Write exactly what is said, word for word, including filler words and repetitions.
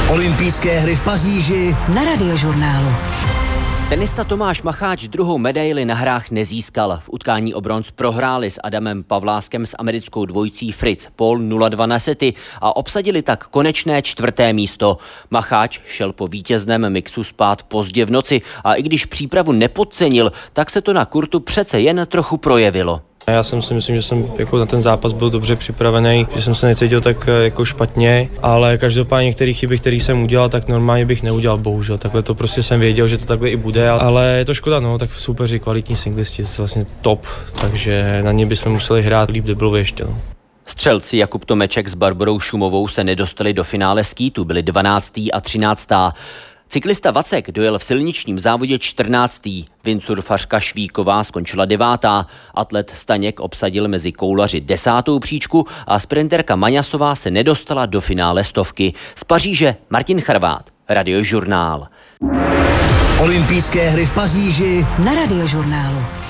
Olympijské hry v Paříži na Radiožurnálu. Tenista Tomáš Macháč druhou medaili na hrách nezískal. V utkání o bronz prohráli s Adamem Pavláskem s americkou dvojicí Fritz Paul nula dva na sety a obsadili tak konečné čtvrté místo. Macháč šel po vítězném mixu spát pozdě v noci a i když přípravu nepodcenil, tak se to na kurtu přece jen trochu projevilo. Já jsem si myslím, že jsem jako na ten zápas byl dobře připravený, že jsem se necítil tak jako špatně, ale každopádně některé chyby, které jsem udělal, tak normálně bych neudělal, bohužel. Takhle to prostě jsem věděl, že to takhle i bude, ale je to škoda, no, tak soupeři, kvalitní singlisti, vlastně top, takže na ně bychom museli hrát líp debilovi ještě, no. Střelci Jakub Tomeček s Barborou Šumovou se nedostali do finále skítu, byli dvanáctý a třináctý. Cyklista Vacek dojel v silničním závodě čtrnáctý. Windsurfařka Švíková skončila devátá. Atlet Staněk obsadil mezi koulaři desátou příčku a sprinterka Maňasová se nedostala do finále stovky. Z Paříže Martin Charvát, Radiožurnál. Olympijské hry v Paříži na Radiožurnálu.